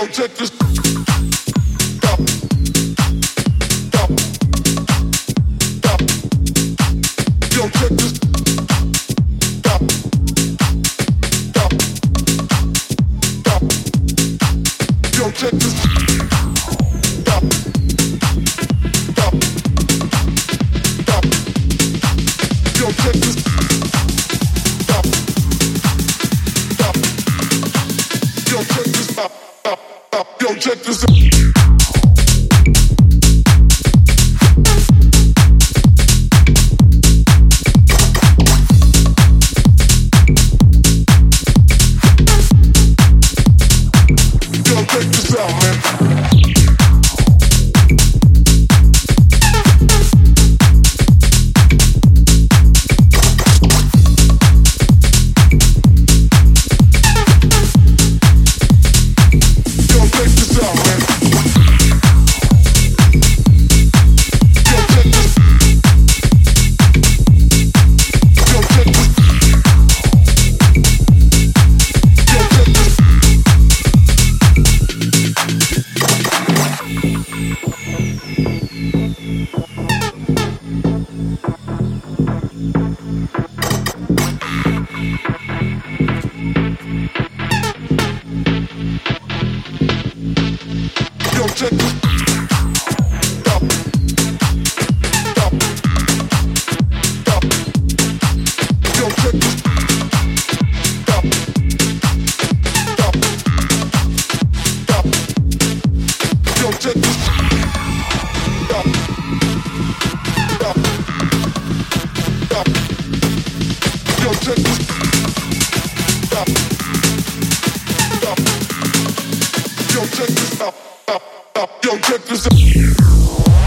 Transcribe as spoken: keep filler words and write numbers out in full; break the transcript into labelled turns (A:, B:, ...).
A: check this. Stop. Stop. Stop. Yo, check this. Stop. Stop. Stop. Yo, check this. Stop. Stop. Stop. Yo, check this. Stop. Stop. Yo, check this. Stop. Stop. Stop. Yo, check this. Yo, check this out. Yo, check this out.